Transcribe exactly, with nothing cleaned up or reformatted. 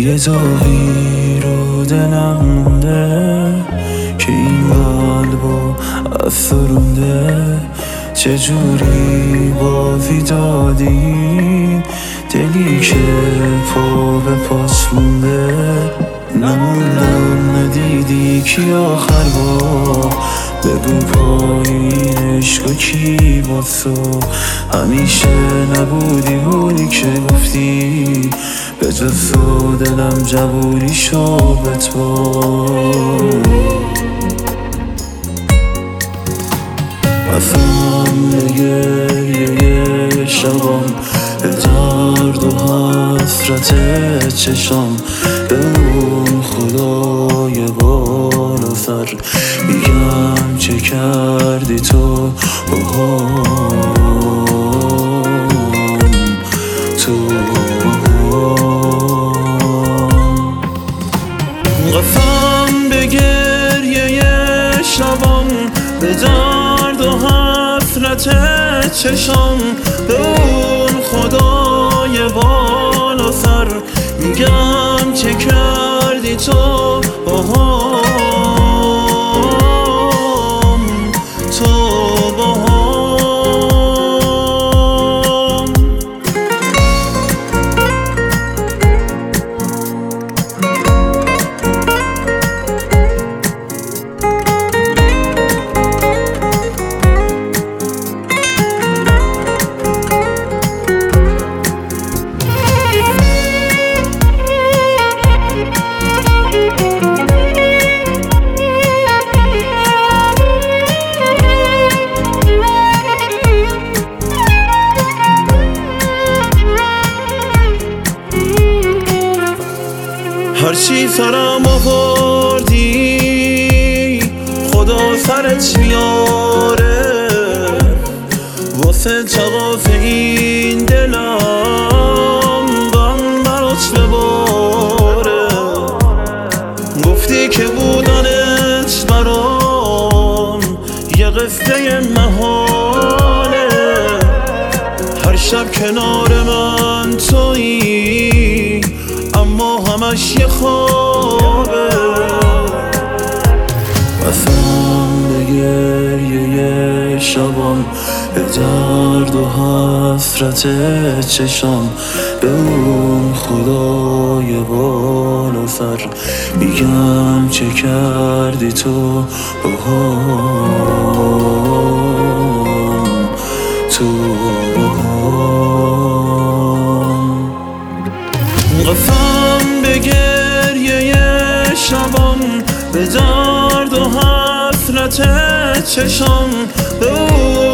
یه داغی رو دلم مونده که این قلبو افسرونده. چجوری بازی دادی دلی که پا به پاس مونده؟ نموندم ندیدی کی آخر با بگو پایین عشق و کی با تو همیشه نبودی بودی که گفتی به جز تو دلم جوونی شو به تو. افهم گریه شبام به درد و حسرت چشام به اون خدای بالا سر میگم چه کردی تو باهام تو باهام. قسم به گریه شبام به درد و حسرت چشام به اون خدای بالا سر میگم چه کردی تو باهام تو باهام. هرچی سرم آوردی خدا سرت میاره واسه جواز این دلم غم برات بباره. گفتی که بودنت برام یه قصه محاله هر شب کنار من تویی اما همش یه خوابه. قسم به گریه شبام به درد و حسرت چشام به اون خدای بالا سر میگم چه کردی تو باهام تو باهام. قسم به گریه شبام به درد و حسرت چشام به